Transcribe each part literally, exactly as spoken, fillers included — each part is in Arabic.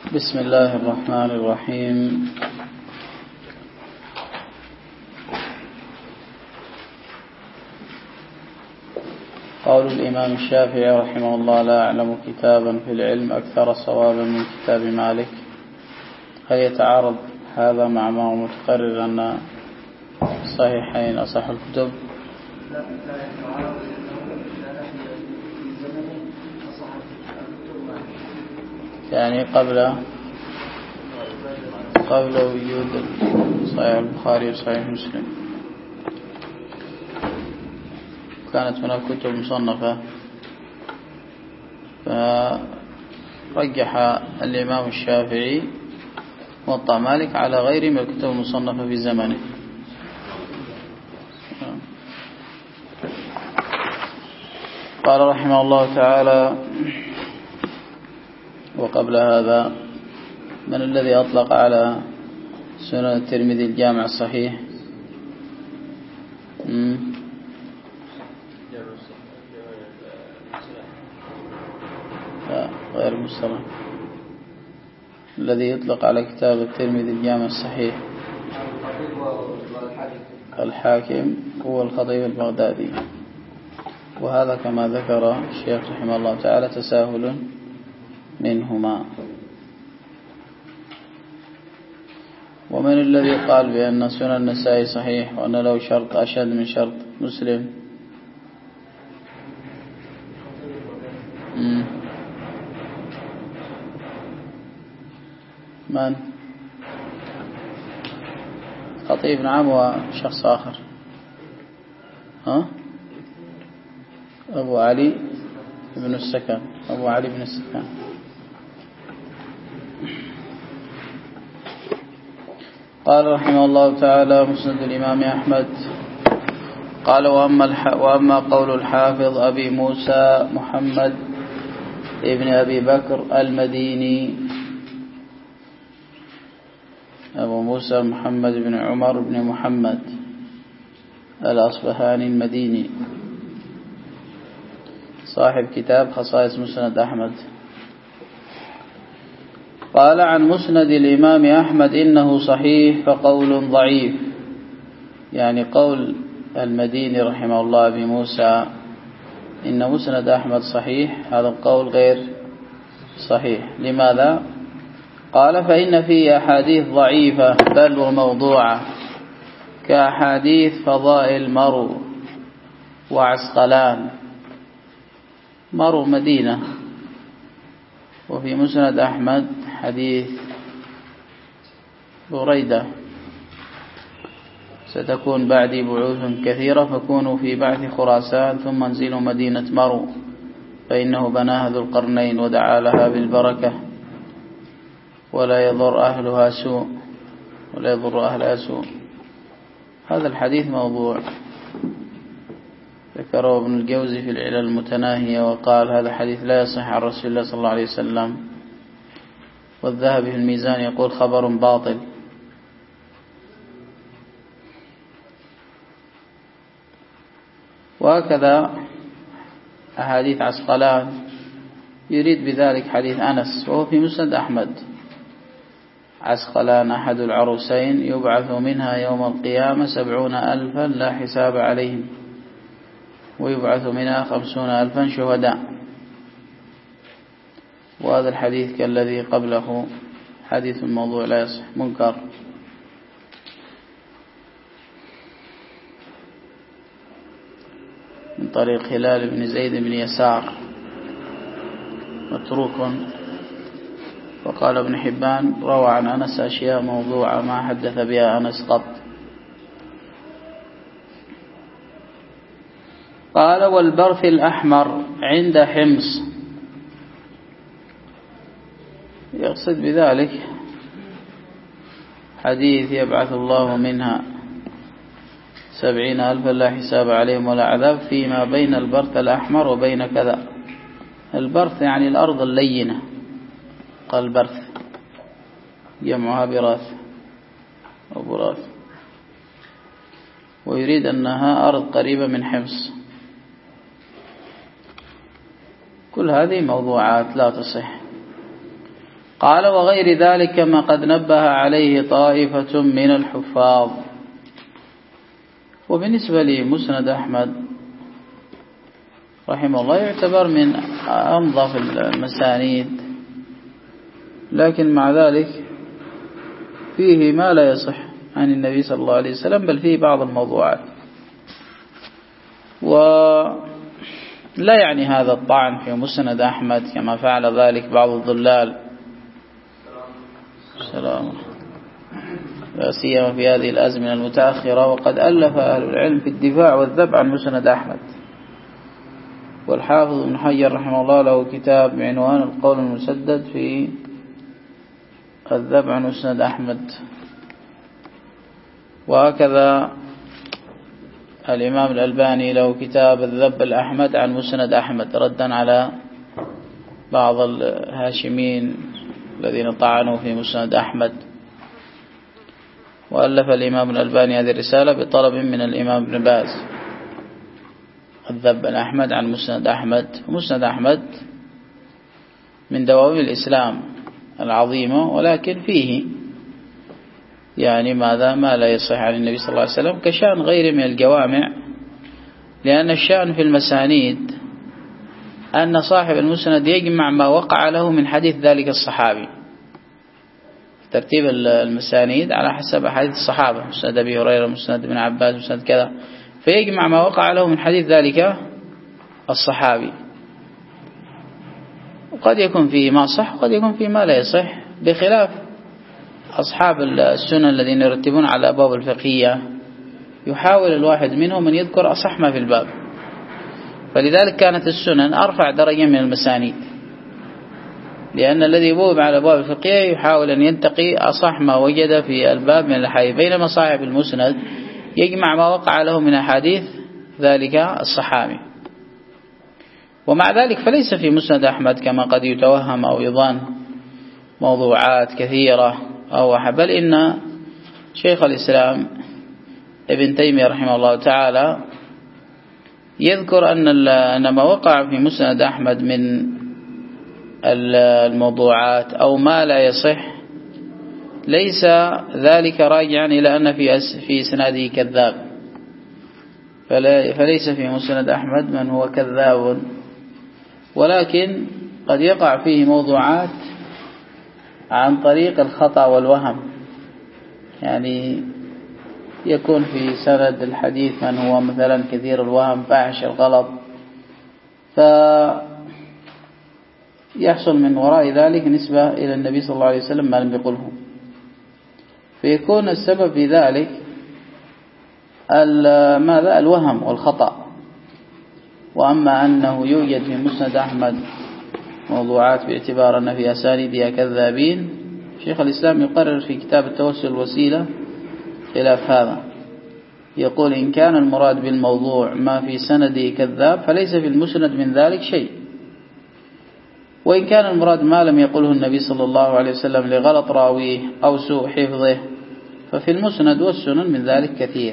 بسم الله الرحمن الرحيم. قول الإمام الشافعي رحمه الله: لا أعلم كتابا في العلم أكثر صوابا من كتاب مالك. هل يتعارض هذا مع ما هو متقرر أن الصحيحين أصح الكتب؟ لا لا يتعارض، يعني قبل قبل وجود صحيح البخاري وصحيح مسلم كانت هناك كتب مصنفة، فرجح الإمام الشافعي موطأ مالك على غيره من الكتب المصنفة في زمنه. قال رحمه الله تعالى: وقبل هذا من الذي أطلق على سنن الترمذي الجامع الصحيح؟ لا، غير مصطلح. الذي يطلق على كتاب الترمذي الجامع الصحيح الحاكم هو الخطيب البغدادي، وهذا كما ذكر الشيخ رحمه الله تعالى تساهل منهما. ومن الذي قال بأن سنن النسائي صحيح وأن له شرط أشد من شرط مسلم؟ مم. من؟ خطيب نعم، وشخص آخر. ها؟ أبو علي بن السكن أبو علي بن السكن. قال رحمه الله تعالى: مسند الإمام أحمد. قال: وأما, الح... وأما قول الحافظ أبي موسى محمد ابن أبي بكر المديني، أبو موسى محمد بن عمر بن محمد الأصبهاني المديني صاحب كتاب خصائص مسند أحمد، قال عن مسند الإمام أحمد: إنه صحيح فقول ضعيف. يعني قول المديني رحمه الله أبي موسى إن مسند أحمد صحيح، هذا القول غير صحيح. لماذا؟ قال: فإن فيه أحاديث ضعيفة بل وموضوعة، كأحاديث فضائل مرو وعسقلان. مرو مدينة، وفي مسند أحمد حديث بريدة: ستكون بعدي بعوث كثيرة فكونوا في بعث خراسان ثم انزلوا مدينة مرو فإنه بناها ذو القرنين ودعا لها بالبركة ولا يضر أهلها سوء ولا يضر أهلها سوء. هذا الحديث موضوع، ذكره ابن الجوزي في العلل المتناهية وقال: هذا الحديث لا يصح عن رسول الله صلى الله عليه وسلم. والذهبي في الميزان يقول: خبر باطل. وهكذا أحاديث عسقلان يريد بذلك حديث أنس وهو في مسند أحمد: عسقلان أحد العروسين يبعث منها يوم القيامة سبعون ألفا لا حساب عليهم ويبعث منها خمسون ألفا شهداء. وهذا الحديث كالذي قبله حديث الموضوع لا يصح، منكر. من طريق هلال بن زيد بن يسار، متروك. وقال ابن حبان: روى عن أنس أشياء موضوعة ما حدث بها أنس قط. قال: والبرث الأحمر عند حمص، يقصد بذلك حديث يبعث الله منها سبعين ألفا لا حساب عليهم ولا عذاب فيما بين البرث الأحمر وبين كذا. البرث يعني الأرض اللينة، قال برث جمعها براث أو براث، ويريد أنها أرض قريبة من حمص. كل هذه موضوعات لا تصح. قال وغير ذلك كما قد نبه عليه طائفة من الحفاظ. وبالنسبة لمسند أحمد رحمه الله يعتبر من أنظف المسانيد، لكن مع ذلك فيه ما لا يصح عن النبي صلى الله عليه وسلم، بل فيه بعض الموضوعات. ولا يعني هذا الطعن في مسند أحمد كما فعل ذلك بعض الضلال، السلام لا سيما في هذه الأزمنة المتأخرة. وقد ألف أهل العلم في الدفاع والذب عن مسند أحمد، والحافظ ابن حجر رحمه الله له كتاب بعنوان القول المسدد في الذب عن مسند أحمد. وهكذا الإمام الألباني له كتاب الذب الأحمد عن مسند أحمد، ردا على بعض الهاشمين الذين طعنوا في مسند أحمد. وألف الإمام الألباني هذه الرسالة بطلب من الإمام ابن باز، الذب الأحمد عن مسند أحمد. مسند أحمد من دواوين الإسلام العظيمة، ولكن فيه يعني ماذا ما لا يصح عن النبي صلى الله عليه وسلم، كشأن غيره من الجوامع. لأن الشأن في المسانيد أن صاحب المسند يجمع ما وقع له من حديث ذلك الصحابي، ترتيب المسانيد على حسب حديث الصحابة، مسند أبي هريرة، مسند ابن عباس، مسند كذا، فيجمع ما وقع له من حديث ذلك الصحابي. وقد يكون فيه ما صح وقد يكون فيه ما لا يصح، بخلاف أصحاب السنن الذين يرتبون على الأبواب الفقهية، يحاول الواحد منهم أن يذكر أصح ما في الباب. فلذلك كانت السنن أرفع درجة من المسانيد، لأن الذي يبوب على الأبواب الفقهية يحاول أن ينتقي أصح ما وجد في الباب من الحديث، بينما صاحب المسند يجمع ما وقع له من أحاديث ذلك الصحابي. ومع ذلك فليس في مسند أحمد كما قد يتوهم أو يظن موضوعات كثيرة أو بل إن شيخ الإسلام ابن تيمية رحمه الله تعالى يذكر أن ما وقع في مسند أحمد من الموضوعات أو ما لا يصح ليس ذلك راجعا إلى أن في في سناده كذاب، فليس في مسند أحمد من هو كذاب، ولكن قد يقع فيه موضوعات عن طريق الخطأ والوهم. يعني يكون في سند الحديث من هو مثلا كثير الوهم فاحش الغلط، فيحصل من وراء ذلك نسبة إلى النبي صلى الله عليه وسلم ما لم يقله، فيكون السبب في ذلك ماذا الوهم والخطأ. وأما أنه يوجد في مسند أحمد موضوعات باعتبار أن في أسانيدها كذابين، شيخ الإسلام يقرر في كتاب التوسل الوسيلة خلاف هذا، يقول إن كان المراد بالموضوع ما في سنده كذاب فليس في المسند من ذلك شيء، وإن كان المراد ما لم يقله النبي صلى الله عليه وسلم لغلط راويه أو سوء حفظه ففي المسند والسنن من ذلك كثير.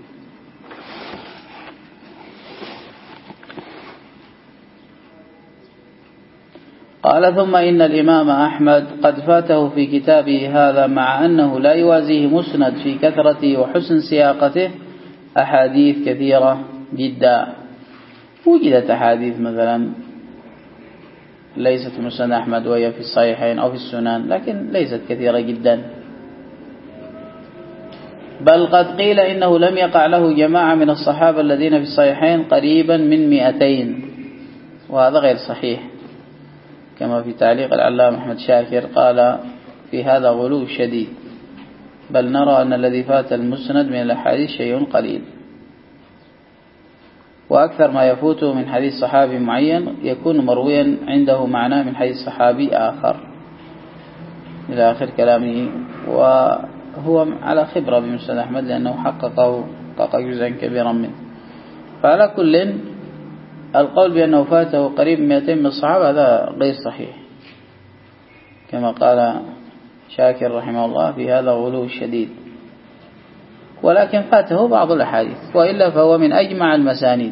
قال ثم إن الإمام أحمد قد فاته في كتابه هذا مع أنه لا يوازيه مسند في كثرته وحسن سياقته أحاديث كثيرة جدا. وجدت أحاديث مثلا ليست في مسند أحمد وهي في الصحيحين أو في السنن، لكن ليست كثيرة جدا، بل قد قيل إنه لم يقع له جماعة من الصحابة الذين في الصحيحين قريبا من مئتين، وهذا غير صحيح، كما في تعليق العلامة أحمد شاكر قال في هذا غلو شديد، بل نرى أن الذي فات المسند من الأحاديث شيء قليل، وأكثر ما يفوته من حديث صحابي معين يكون مرويا عنده معناه من حديث صحابي آخر إلى آخر كلامه. وهو على خبرة بمسند أحمد لأنه حققه حقق جزءا كبيرا منه. فعلى كل القول بأنه فاته قريب من مئتين من الصحابة هذا غير صحيح، كما قال شاكر رحمه الله في هذا غلو شديد، ولكن فاته بعض الأحاديث، وإلا فهو من أجمع المسانيد،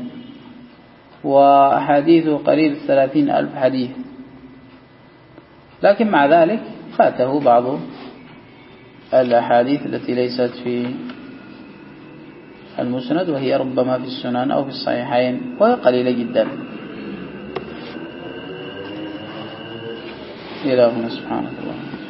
وأحاديثه قريب ثلاثين ألف حديث. لكن مع ذلك فاته بعض الأحاديث التي ليست في المسند، وهي ربما في السنن أو في الصحيحين، وهي قليلة جدا. إلهنا سبحانه وتعالى.